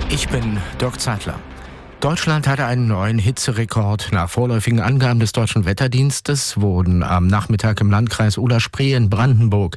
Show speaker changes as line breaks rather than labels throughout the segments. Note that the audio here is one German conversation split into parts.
Ich bin Dirk Zeitler. Deutschland hatte einen neuen Hitzerekord. Nach vorläufigen Angaben des Deutschen Wetterdienstes wurden am Nachmittag im Landkreis Oder-Spree in Brandenburg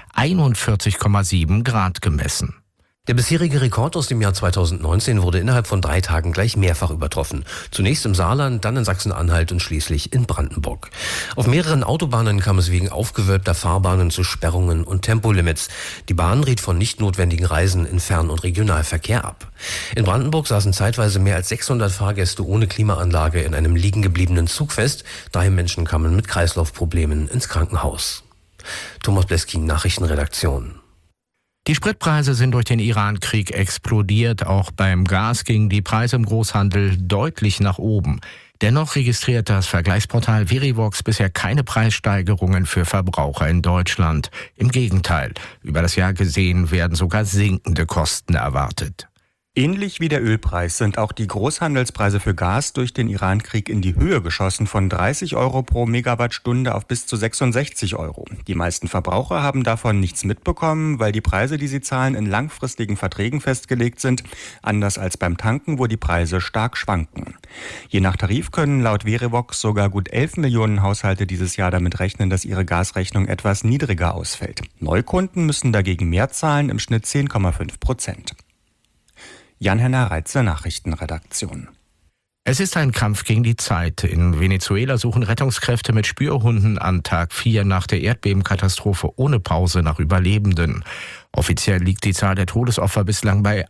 41,7 Grad gemessen.
Der bisherige Rekord aus dem Jahr 2019 wurde innerhalb von 3 Tagen gleich mehrfach übertroffen. Zunächst im Saarland, dann in Sachsen-Anhalt und schließlich in Brandenburg. Auf mehreren Autobahnen kam es wegen aufgewölbter Fahrbahnen zu Sperrungen und Tempolimits. Die Bahn riet von nicht notwendigen Reisen in Fern- und Regionalverkehr ab. In Brandenburg saßen zeitweise mehr als 600 Fahrgäste ohne Klimaanlage in einem liegengebliebenen Zug fest. 3 Menschen kamen mit Kreislaufproblemen ins Krankenhaus. Thomas Bleskin, Nachrichtenredaktion.
Die Spritpreise sind durch den Iran-Krieg explodiert. Auch beim Gas gingen die Preise im Großhandel deutlich nach oben. Dennoch registriert das Vergleichsportal Verivox bisher keine Preissteigerungen für Verbraucher in Deutschland. Im Gegenteil, über das Jahr gesehen werden sogar sinkende Kosten erwartet.
Ähnlich wie der Ölpreis sind auch die Großhandelspreise für Gas durch den Iran-Krieg in die Höhe geschossen, von 30 Euro pro Megawattstunde auf bis zu 66 Euro. Die meisten Verbraucher haben davon nichts mitbekommen, weil die Preise, die sie zahlen, in langfristigen Verträgen festgelegt sind, anders als beim Tanken, wo die Preise stark schwanken. Je nach Tarif können laut Verivox sogar gut 11 Millionen Haushalte dieses Jahr damit rechnen, dass ihre Gasrechnung etwas niedriger ausfällt. Neukunden müssen dagegen mehr zahlen, im Schnitt 10,5%. Jan-Henner Reitze, Nachrichtenredaktion.
Es ist ein Kampf gegen die Zeit. In Venezuela suchen Rettungskräfte mit Spürhunden an Tag 4 nach der Erdbebenkatastrophe ohne Pause nach Überlebenden. Offiziell liegt die Zahl der Todesopfer bislang bei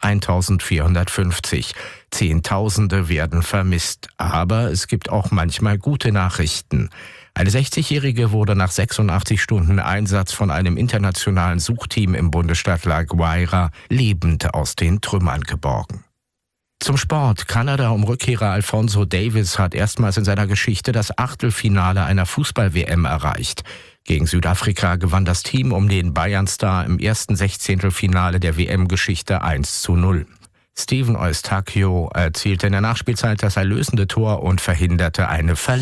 1450. Zehntausende werden vermisst. Aber es gibt auch manchmal gute Nachrichten. Eine 60-Jährige wurde nach 86 Stunden Einsatz von einem internationalen Suchteam im Bundesstaat La Guaira lebend aus den Trümmern geborgen. Zum Sport. Kanada um Rückkehrer Alphonso Davies hat erstmals in seiner Geschichte das Achtelfinale einer Fußball-WM erreicht. Gegen Südafrika gewann das Team um den Bayern-Star im ersten Sechzehntelfinale der WM-Geschichte 1:0. Steven Eustáquio erzielte in der Nachspielzeit das erlösende Tor und verhinderte eine Verlängerung.